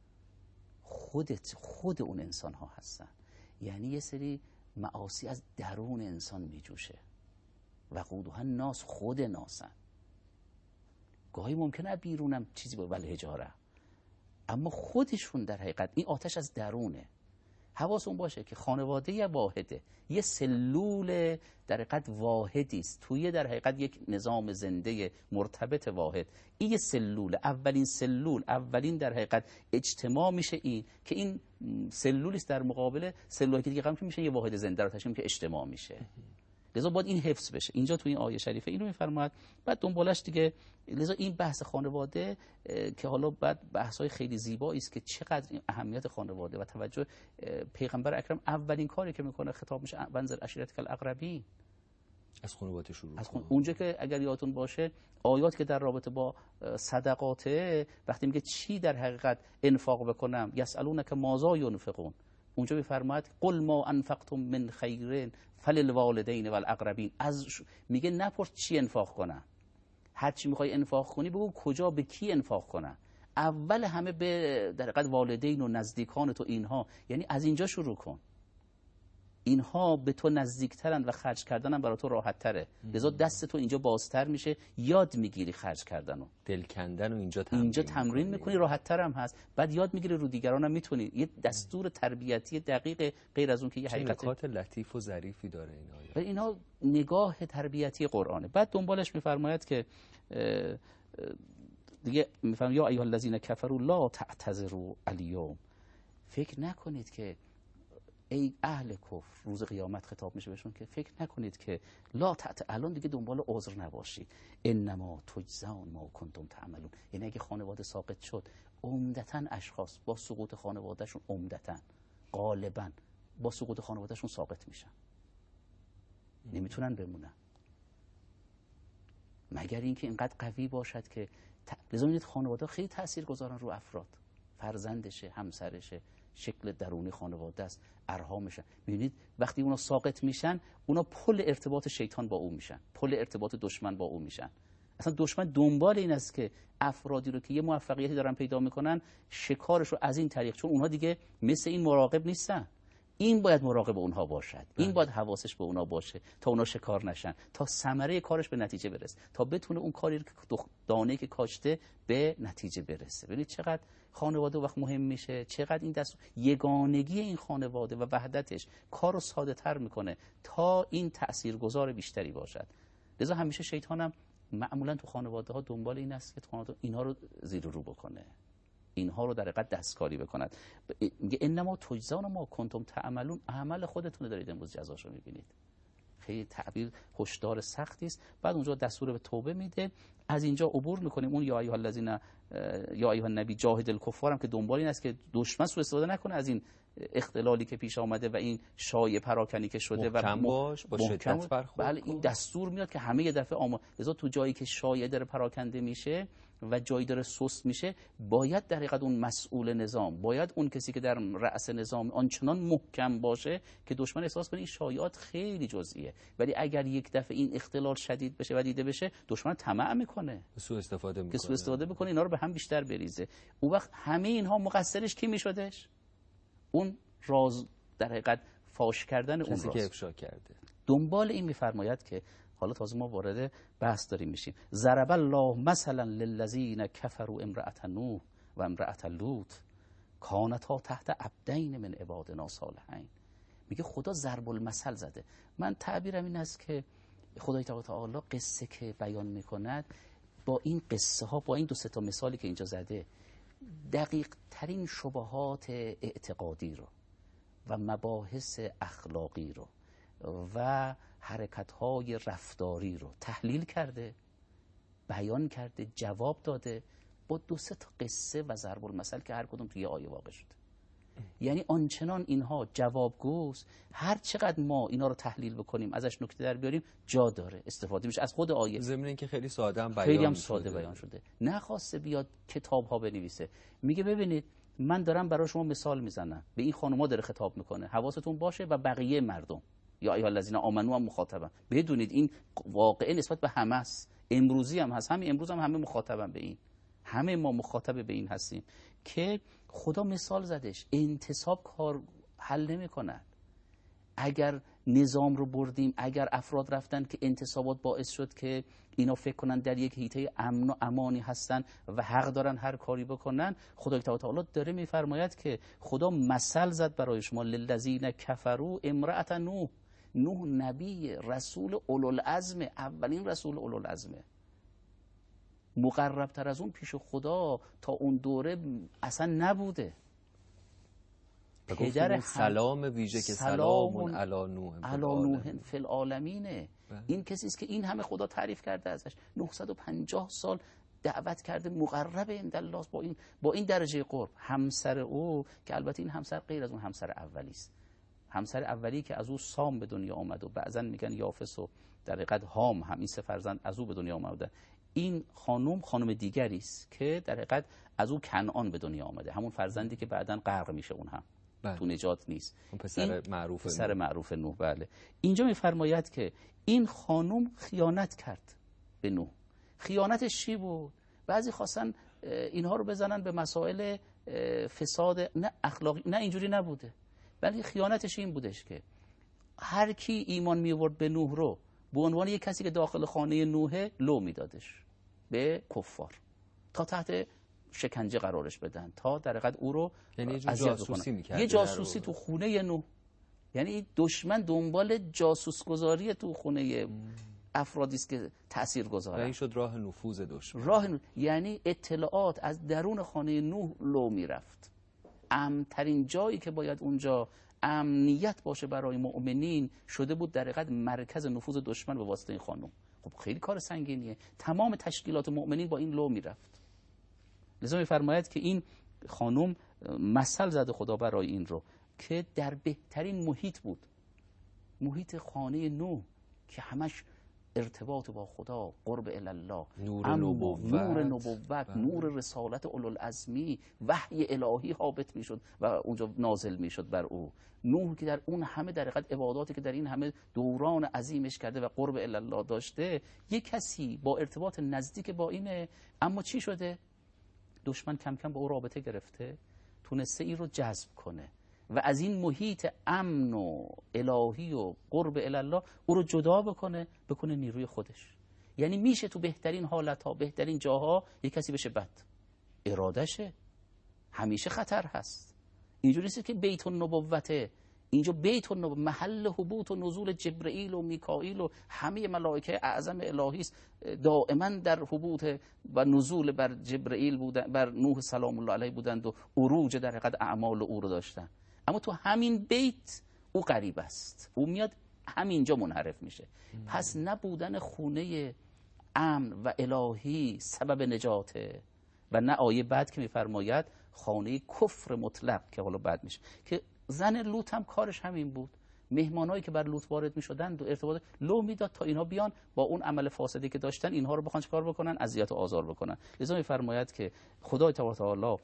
خود اون انسان ها هستن. یعنی یه سری معاصی از درون انسان میجوشه. وقودها الناس، خود ناسن. گاهی ممکنه بیرونم چیزی بود ولی حجاره، اما خودشون در حقیقت این آتش از درونه. حواستون باشه که خانواده یه واحده، یه سلول در حقیقت واحدی است توی در حقیقت یک نظام زنده مرتبط واحد. این یه سلول، اولین در حقیقت اجتماع میشه، این که این سلولی است در مقابل سلولی که دیگه قبل میشه یه واحد زنده رو تشکیل که اجتماع میشه. لذا باید این حفظ بشه. اینجا تو این آیه شریفه اینو میفرماید. بعد دنبالش دیگه لذا این بحث خانواده که حالا بعد بحث‌های خیلی زیبایی است که چقدر این اهمیت خانواده و توجه پیغمبر اکرم اولین کاری که میکنه خطاب میشه وانذر عشیرتک الاقربین، از خانواده شروع اونجا که اگر یادتون باشه آیات که در رابطه با صدقاته وقتی میگه چی در حقیقت انفاق بکنم، یسالونک ماذا ینفقون، اونجا میفرماید قل ما انفقتم من خیر فللوالدین والاقربین. میگه نپرس چی انفاق کنم، هر چی میخوای انفاق کنی بگو کجا به کی انفاق کنم. اول همه به در حقیقت والدین و نزدیکان تو اینها، یعنی از اینجا شروع کن. اینها به تو نزدیکترن و خرج کردنم برای تو راحت تره، لذا دست تو اینجا بازتر میشه، یاد میگیری خرج کردنو، دل کندن و اینجا تمرین میکنی، راحت تر هم هست. بعد یاد میگیری رو دیگران هم میتونی. یه دستور تربیتی دقیق، غیر از اون که یه حقیقت نکات لطیف و ظریفی داره این آیه. و اینا نگاه تربیتی قرآنه. بعد دنبالش میفرماید که دیگه میفرماید یا ایها الذین کفروا لا تعتذروا الیوم، فکر نکنید که ای اهل کفر، روز قیامت خطاب میشه بهشون که فکر نکنید که الان دیگه دنبال عذر نباشید، انما تجزون ما کنتم تعملون. یعنی اگه خانواده ساقط شد، عمدتاً اشخاص با سقوط خانوادهشون غالباً با سقوط خانوادهشون ساقط میشن، نمیتونن بمونن مگر اینکه اینقدر قوی باشد که لذا می‌بینید خانواده خیلی تأثیر گذارن رو افراد، فرزندشه، همسرشه، شکل درونی خانواده است، ارحامشن. می‌بینید وقتی اونا ساقط میشن، اونا پل ارتباط شیطان با او میشن، پل ارتباط دشمن با او میشن. اصلا دشمن دنبال این است که افرادی رو که یه موفقیتی دارن پیدا میکنن، شکارش رو از این طریق، چون اونها دیگه مثل این مراقب نیستن، این باید مراقب اونها باشد، این باید حواسش به اونها باشه تا اونا شکار نشن، تا ثمره کارش به نتیجه برسه، تا بتونه اون کاری که دانه‌ای که کاشته به نتیجه برسه. ببینید چقدر خانواده وقت مهم میشه، چقدر این یگانگی این خانواده و وحدتش کار رو ساده تر میکنه تا این تاثیرگذار بیشتری باشد. لذا همیشه شیطانم معمولا تو خانواده ها دنبال این است که اینها رو زیر و رو بکنه، اینها رو در حقیقت دستکاری بکند. میگه انما تجزون ما کنتم تعملون، عمل خودتون دارید امروز جزاشو میبینید. خیلی تعبیر هشدار سختی است. بعد اونجا دستور به توبه میده. از اینجا عبور میکنیم اون یا ایها الذین یا ایها النبی جاهد الکفار هم که دنبال این است که دشمن سوء استفاده نکنه از این اختلالی که پیش آمده و این شایعه پراکنی که شده محکم باش، با شدت برخورد. بله این دستور میاد که همه یه دفعه لذا تو جایی که شایعه داره پراکنده میشه و جایی داره سست میشه، باید در حقیقت اون مسئول نظام، باید اون کسی که در رأس نظام آنچنان محکم باشه که دشمن احساس کنه این شایعات خیلی جزئیه، ولی اگر یک دفعه این اختلال شدید بشه و دیده بشه، دشمن طمع میکنه سوء استفاده میکنه، که سوء استفاده بکنه، اینا رو به هم بیشتر بریزه. اون وقت همه اینها مقصرش کی میشدش؟ اون راز در حقیقت فاش کردن اون راز، کسی که افشا کرده. دنبال این میفرماید که حالا تازه ما وارد بحث داریم میشیم. ضرب الله مثلا للذین کفروا امرأة نوح و امرأة لوط کانتا تحت عبدین من عبادنا صالحین. میگه خدا ضرب المثل زده. من تعبیرم این است که خدای تعالی قصه که بیان میکند با این قصه ها، با این دو سه تا مثالی که اینجا زده، دقیق ترین شبهات اعتقادی رو و مباحث اخلاقی رو و حرکت‌های رفتاری رو تحلیل کرده، بیان کرده، جواب داده با دو سه تا قصه و ضرب المثل که هر کدوم توی یه آیه واقع شده. یعنی آنچنان اینها جوابگوست، هر چقدر ما اینا رو تحلیل بکنیم، ازش نکته در بیاریم، جا داره استفاده میشه از خود آیه. ضمن اینکه خیلی ساده هم خیلی هم ساده بیان شده، نخواسته بیاد کتاب‌ها بنویسه. میگه ببینید من دارم برای شما مثال میزنم، به این خانوما داره خطاب میکنه، حواستون باشه و بقیه مردم یا ایها الذین آمنوا هم مخاطبن. بدونید این واقعه نسبت به همه است، امروزی هم هست، همین امروز هم همه مخاطبن به این، همه ما مخاطب به این هستیم که خدا مثال زدش. انتصاب کار حل نمی کند. اگر نظام رو بردیم، اگر افراد رفتن که انتصابات باعث شد که اینا فکر کنن در یک حیطه امن و امانی هستن و حق دارن هر کاری بکنن، خدا تعالی داره میفرماید که خدا مثل زد برای شما للذین کفروا امرأة نوح. نوح نبی، رسول اولوالعزم، اولین رسول اولوالعزمه، مقرب تر از اون پیش خدا تا اون دوره اصلا نبوده. پدر سلام ویژه که سلام علی نوح فی العالمین. این کسی است که این همه خدا تعریف کرده ازش، 950 سال دعوت کرده، مقرب عندالله، با این درجه قرب. همسر او که البته این همسر غیر از اون همسر اولی است، همسر اولی که از او سام به دنیا آمد و بعضا میگن یافس و در حقیقت هام، هم این سه فرزند از او به دنیا آمده. این خانم دیگری است که در حقیقت از او کنعان به دنیا آمده، همون فرزندی که بعداً غرق میشه، اون هم تو نجات نیست، پسر معروف نوح. بله اینجا میفرماید که این خانم خیانت کرد به نوح. خیانتش چی بود؟ بعضی خواستن اینها رو بزنن به مسائل فساد، نه اخلاقی، نه اینجوری نبوده، ولی خیانتش این بودش که هر کی ایمان می آورد به نوح رو به عنوان یک کسی که داخل خانه نوحه لو میدادش به کفار تا تحت شکنجه قرارش بدن، تا در حقیقت او رو اذیت بکنن. یه جاسوسی تو خونه نوح، یعنی دشمن دنبال جاسوسگذاری تو خونه افرادی است که تاثیرگذاره. این شد راه نفوذ دشمن. یعنی اطلاعات از درون خانه نوح لو میرفت. امن‌ترین جایی که باید اونجا امنیت باشه برای مؤمنین شده بود در حقیقت مرکز نفوذ دشمن به واسطه این خانم. خب خیلی کار سنگینیه. تمام تشکیلات مؤمنین با این لو میرفت. لذا میفرماید که این خانم مثل زده خدا برای این رو که در بهترین محیط بود، محیط خانه نوح که همش ارتباط با خدا، قرب الله، نور نبوت، نور رسالت اولوالعزمی، وحی الهی هابط میشد و اونجا نازل میشد بر او. نوح که در اون همه در حقیقت عباداتی که در این همه دوران عظیمش کرده و قرب الله داشته، یک کسی با ارتباط نزدیک با اینه، اما چی شده؟ دشمن کم کم با او رابطه گرفته، تونسته این رو جذب کنه و از این محیط امن و الهی و قرب الله او رو جدا بکنه نیروی خودش. یعنی میشه تو بهترین حالتها، بهترین جاها یک کسی بشه بد، ارادشه. همیشه خطر هست. اینجوری نیست که بیت النبوته، اینجا بیت النبوت محل حبوط و نزول جبرئیل و میکائیل و همه ملائکه اعظم الهی است، دائما در حبوط و نزول بر جبرئیل بودن، بر نوح سلام الله علیه بودند و عروج در حقیقت اعمال او رو داشتن. اما تو همین بیت او غریب است، او میاد همینجا منحرف میشه. پس نبودن خونه امن و الهی سبب نجاته و نه آیه بعد که میفرماید خانه کفر مطلق که حالا بعد میشه، که زن لوط هم کارش همین بود. مهمانایی که بر لوط وارد میشدن و ارتباط لو میداد تا اینها بیان با اون عمل فاسدی که داشتن اینها رو بخوان چیکار بکنن، اذیت و آزار بکنن. لذا میفرماید که خدای تعالی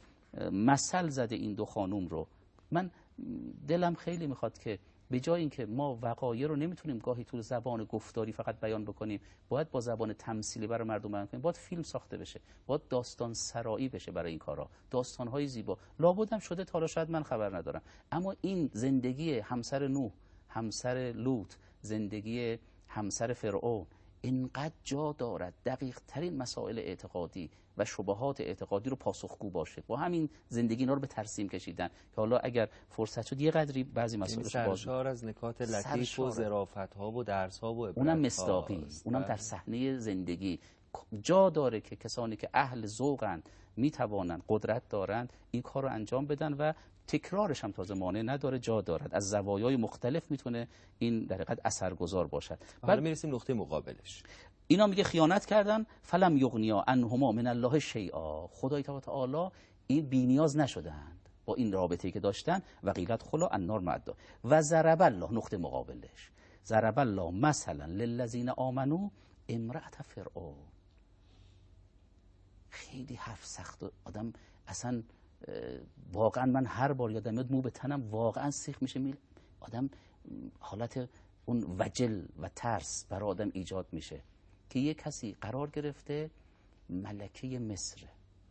مثل زده این دو خانوم رو. من دلم خیلی میخواد که به جای اینکه ما وقایع رو نمیتونیم گاهی تو زبان گفتاری فقط بیان بکنیم، باید با زبان تمثیلی برای مردم بیان کنیم، باید فیلم ساخته بشه، باید داستان سرایی بشه برای این کارا، داستان‌های زیبا. لابد هم شده تا شاید من خبر ندارم، اما این زندگی همسر نوح، همسر لوط، زندگی همسر فرعون اینقدر جا دارد دقیق ترین مسائل اعتقادی و شبهات اعتقادی رو پاسخگو باشه. با همین زندگی اینا رو به ترسیم کشیدن که حالا اگر فرصت شد یه قدری بعضی مسائل سرشار از نکات لطیف و ظرافت‌ها و درس‌ها و اونم مصداقی، اونم در صحنه زندگی جا داره که کسانی که اهل ذوقن میتوانند، قدرت دارند این کار رو انجام بدن و تکرارش هم تازه مانع نداره، جا دارد. از زوایای مختلف میتونه این در حقیقت اثرگذار باشد. حالا میرسیم نقطه مقابلش. اینا میگه خیانت کردن، فلم یغنیا عنهما من الله شیئا، خدای تعالی این بی‌نیاز نشدند با این رابطه‌ای که داشتن. و قیلت خلا النار معدا و ضرب الله، نقطه مقابلش، ضرب الله مثلا للذین آمنوا امرأة فرعون. خیلی حرف سخت، آدم اصلا واقعا من هر بار یادم میاد مو به تنم واقعا سیخ میشه، آدم حالت اون وجل و ترس برای آدم ایجاد میشه که یه کسی قرار گرفته ملکه مصر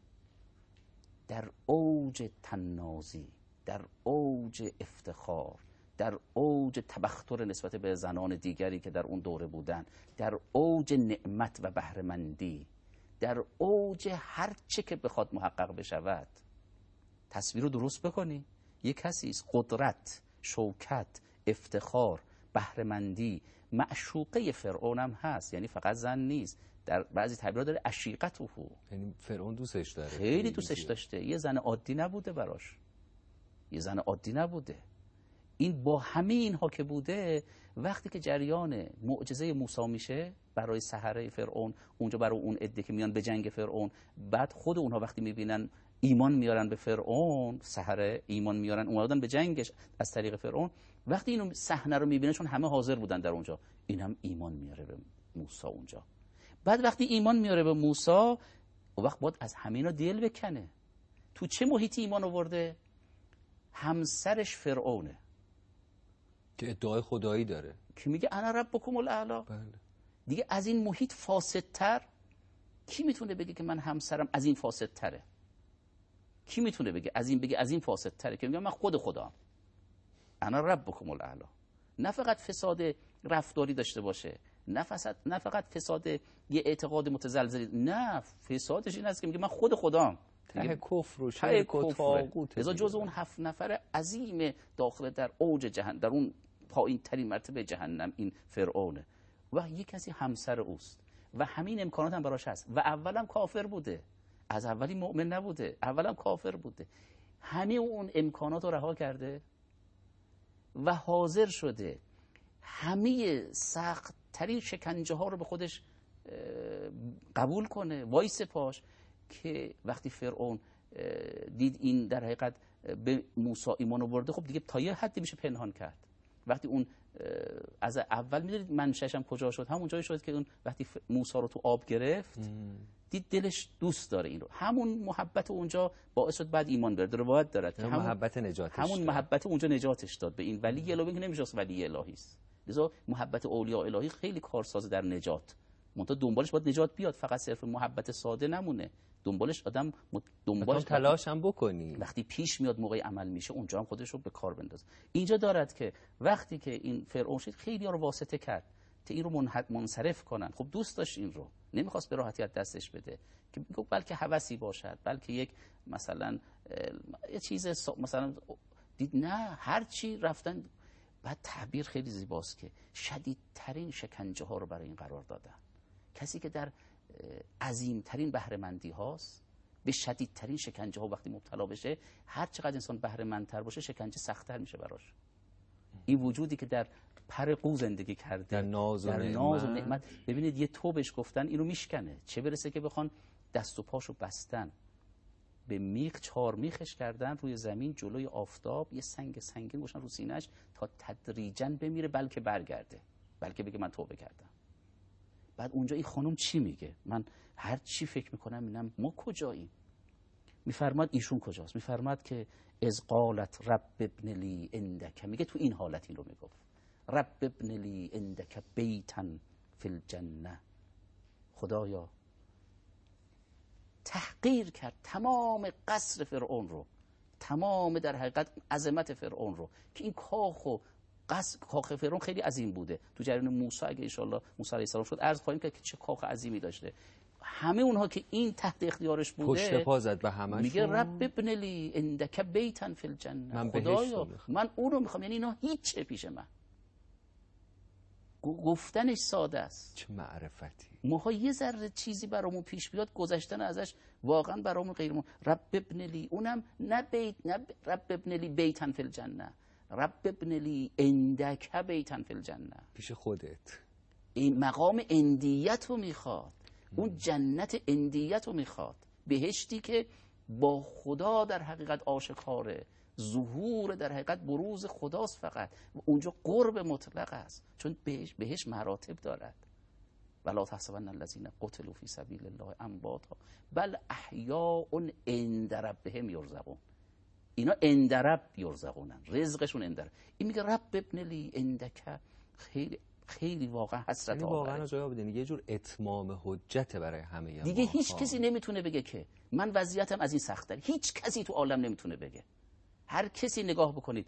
در اوج تنازی، در اوج افتخار، در اوج تبختر نسبت به زنان دیگری که در اون دوره بودن، در اوج نعمت و بهره‌مندی، در اوج هر چه که بخواد محقق بشود. تصویر رو درست بکنی، یک کسی است قدرت، شوکت، افتخار، بهره‌مندی، معشوقه فرعون هم هست، یعنی فقط زن نیست، در بعضی تعبیرات داره عشیقته، یعنی فرعون دوستش داره، خیلی دوستش داشته. یه زن عادی نبوده براش، یه زن عادی نبوده. این با همه اینها که بوده، وقتی که جریان معجزه موسی میشه برای سحره فرعون، اونجا برای اون عده که میان به جنگ فرعون، بعد خود اونها وقتی میبینن ایمان میارن به فرعون، سحره ایمان میارن اومدن به جنگش از طریق فرعون، وقتی اینو صحنه رو میبینه، چون همه حاضر بودن در اونجا، این هم ایمان میاره به موسی اونجا. بعد وقتی ایمان میاره به موسی، اون وقت باید از همه اینا دل بکنه. تو چه محیطی ایمان آورده؟ همسرش فرعونه که ادعای خدایی داره، که میگه انا ربکم الاعلی. بله. دیگه از این محیط فاسدتر کی میتونه بگه که من همسرم از این فاسدتره؟ کی میتونه بگه از این فاسدتره؟ که میگه من خود خدام، انا ربکم الاعلی. نه فقط فساد رفتاری داشته باشه، نه فقط فساد یه اعتقاد متزلزل، نه، فسادش این است که میگه من خود خدام، ته کفر و شرک و طاغوت. لذا جز اون 7 نفر عظیم داخل در اوج جهنم، در اون پایین ترین مرتبه جهنم، این فرعونه و یک کسی همسر اوست و همین امکانات هم براش هست. و اولم کافر بوده، از اولی مؤمن نبوده، اولم کافر بوده، همه اون امکانات رو رها کرده و حاضر شده همه سخت ترین شکنجه ها رو به خودش قبول کنه، وایس پاش. که وقتی فرعون دید این در حقیقت به موسی ایمان آورده، خب دیگه تا یه حدی میشه پنهان کرد. وقتی اون از اول میدونید منشأش هم کجا شد، همون جایی شد که اون وقتی موسی رو تو آب گرفت، دید دلش دوست داره این رو، همون محبت اونجا باعث شد بعد ایمان بیاره. روایت داره که محبت نجاتش همون محبت اونجا نجاتش داد به این ولی الهی که نمیشه ولی الهی است. لذا محبت اولیاء الهی خیلی کارساز در نجات، منتها دنبالش باید نجات بیاد، فقط صرف محبت ساده نمونه، دنبالش آدم دنبالش تلاش هم بکنی. وقتی پیش میاد موقع عمل میشه اونجا هم خودش رو به کار بندازه. اینجا دارد که وقتی که این فرعون شد خیلی ها رو واسطه کرد تا این رو منصرف کنن. خب دوست داشت این رو، نمیخواست به راحتی از دستش بده که میگه بلکه هوسی باشد، بلکه یک مثلا یه چیز مثلا دید نه هر چی رفتن. بعد تعبیر خیلی زیباست که شدیدترین شکنجه ها رو برای این قرار دادن. کسی که در عظیمترین بهره مندی هاست به شدیدترین شکنجه ها وقتی مبتلا بشه، هر چقدر انسان بهره مندتر باشه شکنجه سخت‌تر میشه براش. این وجودی که در پر قو زندگی کرده، در ناز و نعمت، ببینید یه توبش گفتن اینو میشکنه، چه برسه که بخوان دست و پاشو بستن، به میخ 4 میخش کردن روی زمین جلوی آفتاب، یه سنگ سنگین گوشن رو سینه‌اش تا تدریجاً بمیره، بلکه برگرده، بلکه بگه من توبه کردم. بعد اونجا این خانم چی میگه؟ من هر چی فکر میکنم اینم ما کجاییم؟ میفرماد ایشون کجاست؟ میفرماد که از قالت رب ابن لی عندک، میگه تو این حالت این رو میگفت رب ابن لی عندک بیتا فی الجنه. خدایا تحقیر کرد تمام قصر فرعون رو، تمام در حقیقت عظمت فرعون رو که این کاخ فرعون خیلی عظیم بوده. تو جریان موسی اگه ان شاء الله موسی علیه السلام شد عرض خواهیم کرد که چه کاخ عظیمی داشته. همه اونها که این تحت اختیارش بوده پشت پا زد به همشون، میگه رب ابن لی عندک بیتا فی الجنه، خدایا من اون رو میخوام. یعنی اینا هیچ پیش من. گفتنش ساده است، چه معرفتی. ماها یه ذره چیزی برامون پیش بیاد گذشتن ازش واقعا برامون غیر رب ابن لی، اونم نه بیت، نه رب ابن لی بیتا فی الجنه، رب ابن لی عندک بیتا فی الجنه، پیش خودت. این مقام اندیت رو میخواد، اون جنت اندیت رو میخواد، بهشتی که با خدا در حقیقت آشکاره، ظهور در حقیقت بروز خداست فقط، اونجا قرب مطلق است، چون بهش مراتب دارد. ولا تحسبن الذين قتلوا في سبيل الله امواتا بل احیاء عند ربهم یرزقون. اینا عند رب یرزقونن، رزقشون عند رب. این میگه رب ابن لی عندک، خیلی خیلی واقعا حسرت آوره. واقعا جای بدین یه جور اتمام حجت برای همه دیگه هیچ کسی نمیتونه بگه که من وضعیتم از این سخت‌تره. هیچ کسی تو عالم نمیتونه بگه. هر کسی نگاه بکنید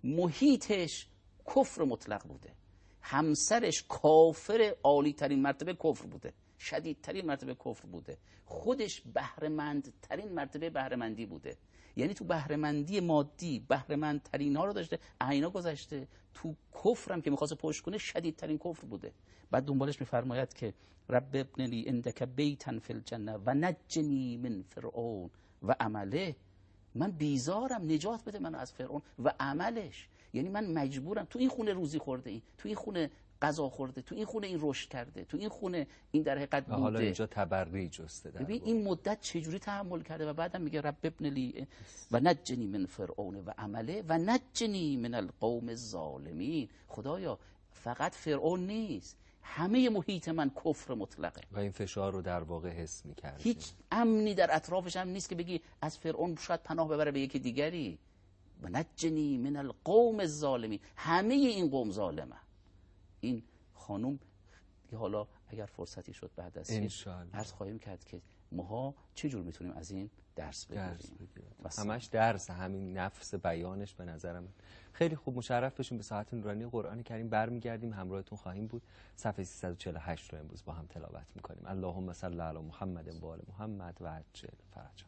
محیطش کفر مطلق بوده، همسرش کافر عالی ترین مرتبه کفر بوده، شدیدترین مرتبه کفر بوده، خودش بهره‌مندترین مرتبه بهره‌مندی بوده. یعنی تو بهره‌مندی مادی بهره‌مندترین ها رو داشته، عینا گذشته، تو کفرم که می‌خواد پشت کنه شدیدترین کفر بوده. بعد دنبالش می‌فرماید که رب ابن لی عندک بیتا فی الجنه و نجنی من فرعون و عمله، من بیزارم نجات بده منو از فرعون و عملش. یعنی من مجبورم، تو این خونه روزی خورده ای، تو این خونه غذا خورده، تو این خونه این رشد کرده، تو این خونه این در حقیقت بوده، حالا اینجا تبری جسته. ببین این مدت چجوری تحمل کرده. و بعدم میگه رب ابن لی و نجنی من فرعون و عمله و نجنی من القوم الظالمین. خدایا فقط فرعون نیست، همه محیط من کفر مطلقه و این فشار رو در واقع حس می‌کرد. هیچ امنی در اطرافش هم نیست که بگی از فرعون شاید پناه ببره به یکی دیگری. و نجنی من القوم الظالمین، همه این قوم ظالمه. این خانم حالا اگر فرصتی شد بعد از عرض خواهیم کرد که ماها چجور میتونیم از این درس بگیریم. همش درس، همین نفس بیانش به نظرم خیلی خوب. مشرف بشیم. به ساعت نورانی قرآن کریم برمیگردیم، همراهتون خواهیم بود. صفحه 348 رو امروز با هم تلاوت میکنیم. اللهم صل علی محمد و آل محمد و عجل فرجهم.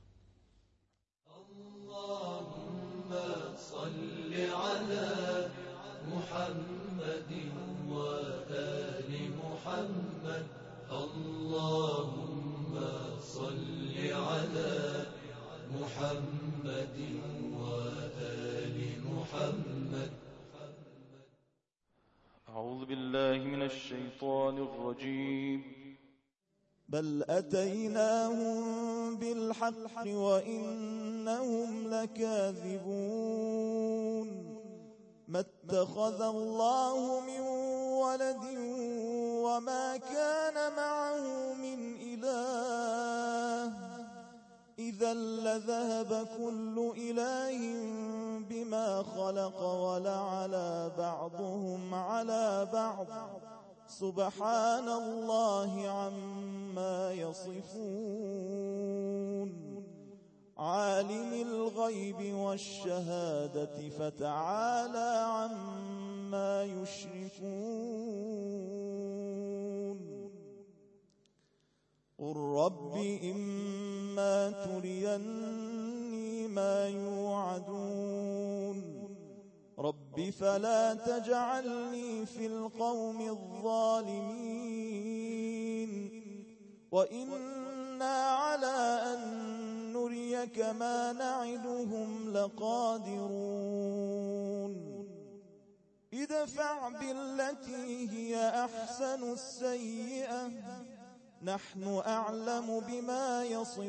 اللهم صل علی محمد و آل محمد. اللهم صل علی محمد و آل محمد. أعوذ بالله من الشيطان الرجيم. بل أتيناهم بالحق وإنهم لكاذبون ما اتخذ الله من ولد وما كان معه من إله إذا لذهب كل إله بما خلق ولعلى بعضهم على بعض سبحان الله عما يصفون عالم الغيب والشهادة فتعالى عما يشركون قل رب إما تريني ما يوعدون رب فلا تجعلني في القوم الظالمين وإنا على أن نريك ما نعدهم لقادرون ادفع بالتي هي أحسن السيئة نحن أعلم بما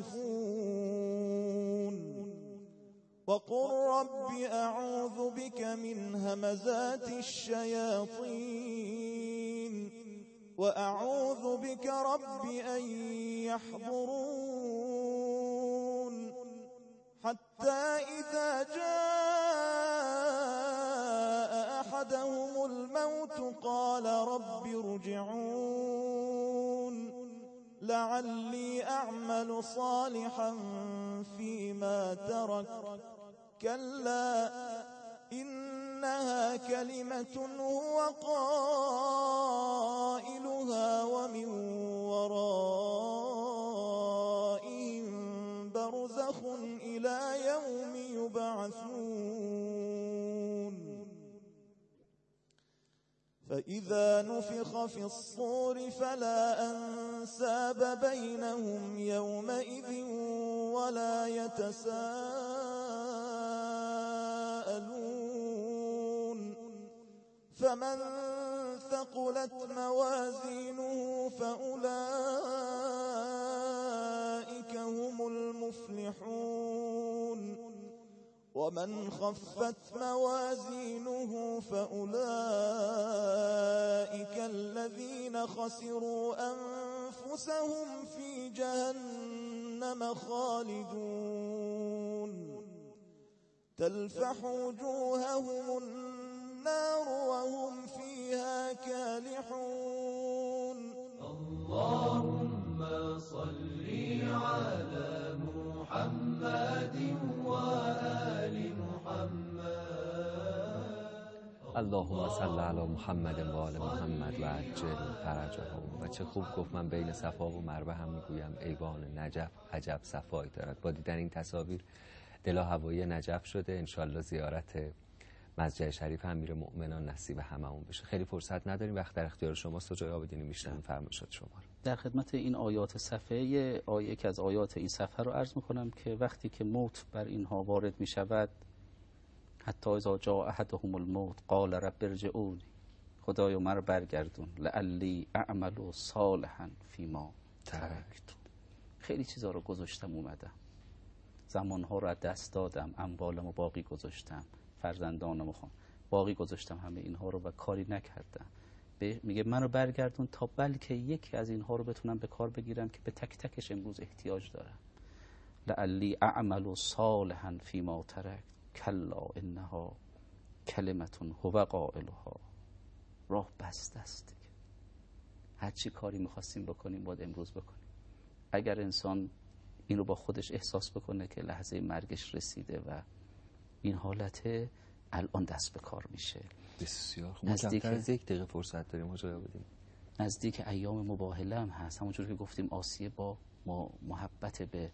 يصفون وقل رب أعوذ بك من همزات الشياطين وأعوذ بك رب أن يحضرون حتى إذا جاء أحدهم الموت قال رب ارجعون لعلي أعمل صالحا فيما ترك كلا إنها كلمة هو قائلها ومن ورائهم برزخ إلى يوم يبعثون فإذا نفخ في الصور فلا أنساب بينهم يومئذ ولا يتساءلون فمن ثقلت موازينه فأولئك هم المفلحون ومن خفت موازينه فأولئك الذين خسروا أنفسهم في جهنم خالدون تلفح وجوههم النار وهم فيها كالحون اللهم صل على محمد وآل محمد اللهم صل علی محمد و آل محمد و عجل فرجهم. و چه خوب گفت من بین صفا و مروه هم میگویم ایوان نجف عجب صفایی دارد. با دیدن این تصاویر دل و هوای نجف شده. انشالله زیارت مسجد شریف امیر مؤمنان نصیب هممون بشه. خیلی فرصت نداریم، وقت در اختیار شماست. جای آبدینی میشنن فرمایشات شما رو. در خدمت این آیات صفحه آیه که از آیات این صفحه رو عرض میکنم که وقتی که موت بر اینها وارد میشود، حتی اذا جاء احدهم الموت قال رب ارجعونی، خدایا مرا برگردون، لعلی اعمل صالحا فیما ترکت. خیلی چیزا رو گذاشتم اومدم، زمانها رو از دست دادم، اموالمو باقی گذاشتم، فرزندانمو باقی گذاشتم، همه اینها رو و کاری نکردم. میگه منو برگردون تا بلکه یکی از اینها رو بتونم به کار بگیرم که به تک تکش امروز احتیاج دارم. لعلی اعمل صالحا فیما ترکت کلا انها کلمة هو قائلها. راه بسته است دیگه، هر چی کاری میخواستیم بکنیم باید امروز بکنیم. اگر انسان این رو با خودش احساس بکنه که لحظه مرگش رسیده و این حالت الان دست به کار میشه. بسیار خوب. ما کمتر از یک دقیقه فرصت داریم حاجا بدیم. نزدیک ایام مباهله هم هست. همونجور که گفتیم آسیه با محبت به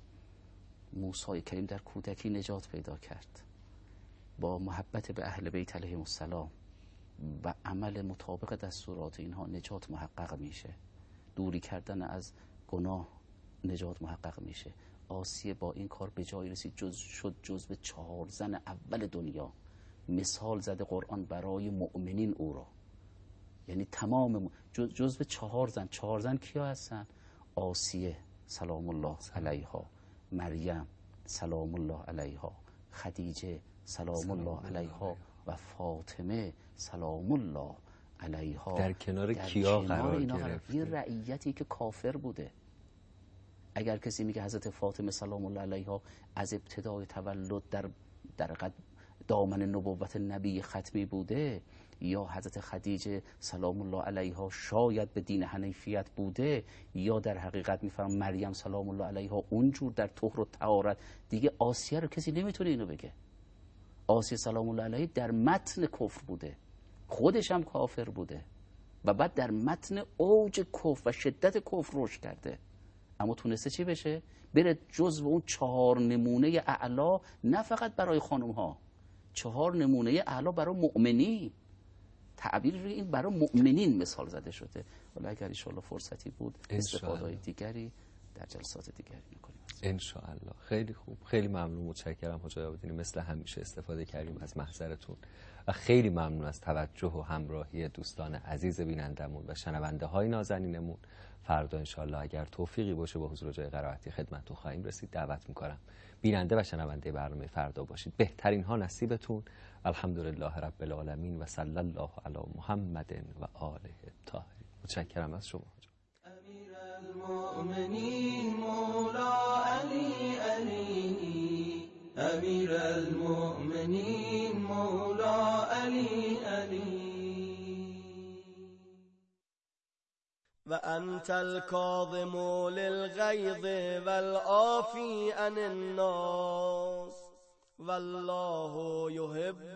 موسی کریم در کودکی نجات پیدا کرد، با محبت به اهل بیت علیهم السلام و عمل مطابق دستورات اینها نجات محقق میشه، دوری کردن از گناه نجات محقق میشه. آسیه با این کار به جایی رسید شد جزو 4 زن اول دنیا. مثال زده قرآن برای مؤمنین او را، یعنی تمام جزو 4 زن. 4 زن کیا هستن؟ آسیه سلام الله علیها، مریم سلام الله علیها، خدیجه سلام الله علیها و فاطمه سلام الله علیها. در کنار کیا قرار گرفت؟ این رعیتی که کافر بوده. اگر کسی میگه حضرت فاطمه سلام الله علیها از ابتدای تولد در دامن نبوت نبی ختمی بوده، یا حضرت خدیجه سلام الله علیها شاید به دین حنیفیت بوده، یا در حقیقت میفهم مریم سلام الله علیها اونجور در طهر و طهارت. دیگه آسیه رو کسی نمیتونه اینو بگه. آسیه سلام الله علیها در متن کفر بوده، خودش هم کافر بوده و بعد در متن اوج کفر و شدت کفر رشد کرده، اما تونسته چی بشه؟ بره جزو اون 4 نمونه اعلا، نه فقط برای خانم ها، 4 نمونه اعلا برای مؤمنی. تعبیر روی این برای مؤمنین مثال زده شده. ولی اگر انشاءالله فرصتی بود استفاده دیگری در جلسات دیگری میکنیم انشاءالله. خیلی خوب، خیلی ممنون، متشکرم حاج آبادینی، مثل همیشه استفاده کردیم از محضرتون و خیلی ممنون از توجه و همراهی دوستان عزیز بینندمون و شنونده های نازنینمون. فردا انشاءالله اگر توفیقی باشه با حضور جای قرائتی خدمتتون خواهیم رسید. دعوت میکنم بیننده و شنونده برنامه فردا باشید. بهترین ها نصیبتون. الحمدلله رب العالمین و صلی الله علی محمد و آله الطاهرین. متشکرم از شما. امیر المؤمنین مولا علی علی، امیر المؤمنین مولا علی علی. و انت الكاظم للغيظ والعافي عن الناس والله يحب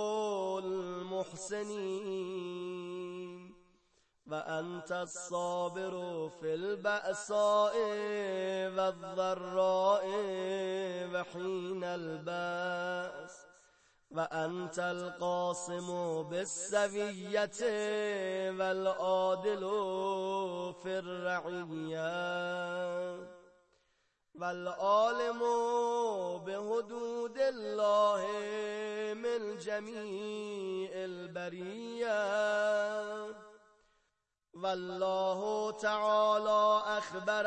المحسنين. و انت الصابر في البأساء والضراء وحين البأس. و انت القاسم بالسویة والعادل في الرعیة والعالم بحدود الله من جميع البرية. والله تعالى أخبر